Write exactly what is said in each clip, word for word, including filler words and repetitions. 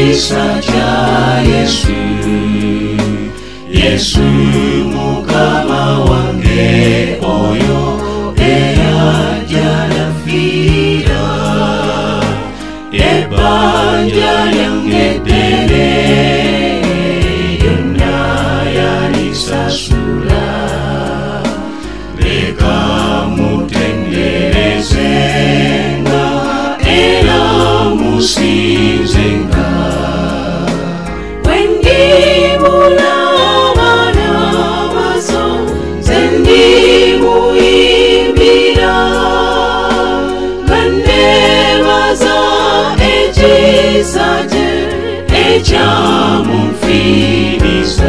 Ekisa kya Yesu, Yesu Mukama wange oyo eyajja nafira, ebbanja lyange eddene yonna yalisasula. Leka mutenderezenga era musinzenga. Bwendimulaba n'amaaso nze ndimuyimbira, nga nneebaza ekisa kye ekyamunfiiriza.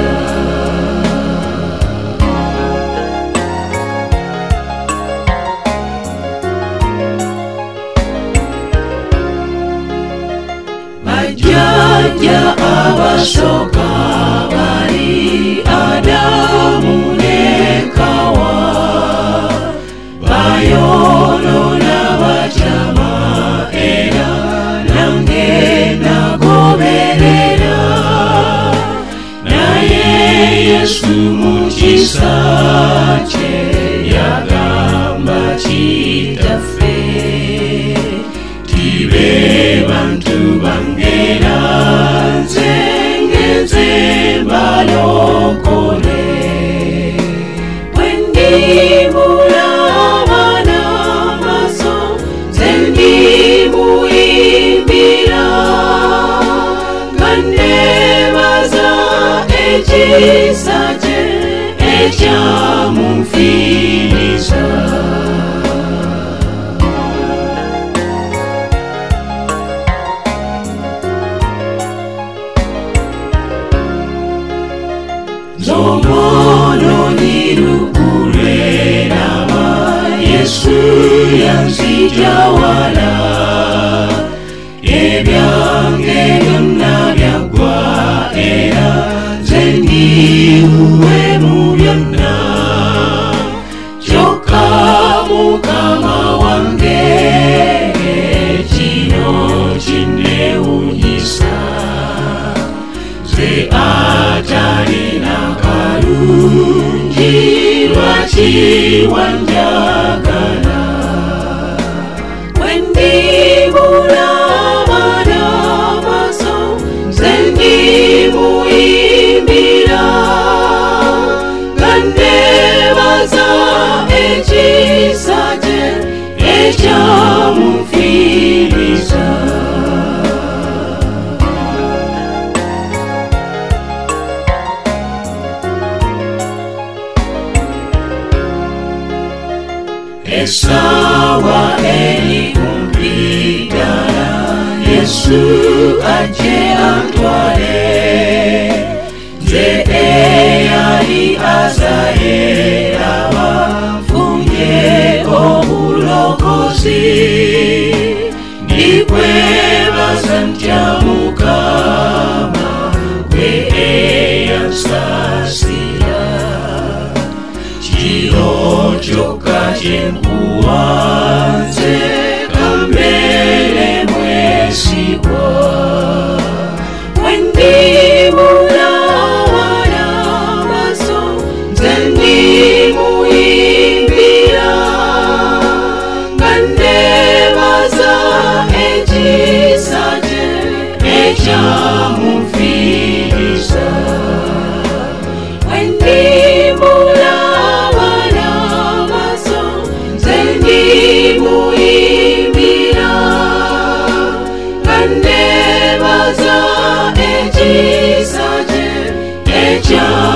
Bajjajja abasooka bali Adamu ne Kawa, bayonoona bakyama era nange nagoberera, naye Yesu mu kisa kye yagamba Kitaffe, tibe bantu bange nze ngenze mbalokole. Bwendimulaba n'amaaso nze ndimuyimbira, nga nneebaza ekisa kye ekyamunfiiriza. Z'omwonoonyi lukulweraba Yesu yanzija wala, ebyange byonna byaggwa era nze ndiwuwe mu byonna, kyokka Mukama wange kino kinneewunyisa, nze atalina kalungi lwaki wanjagala. Bwendimulaba n'amaaso nze ndimuyimbira, nga nneebaza ekisa kye ekyamunfiiriza. Essaawa eri kumpi ddala Yesu ajje antwale, nze eyali azaye laba nfunye obulokozi, ndikwebaza ntya Mukama gwe eyansaasira, kiro kyokka kye nkuwa nze kambeere mwesigwa. Bwendimulaba n'amaaso nze ndimuyimbira, nga nneebaza ekisa kye ekyamunfiiriza. Bwendimulaba n'amaaso nze ndimuyimbira, nga nneebaza ekisa kye ekya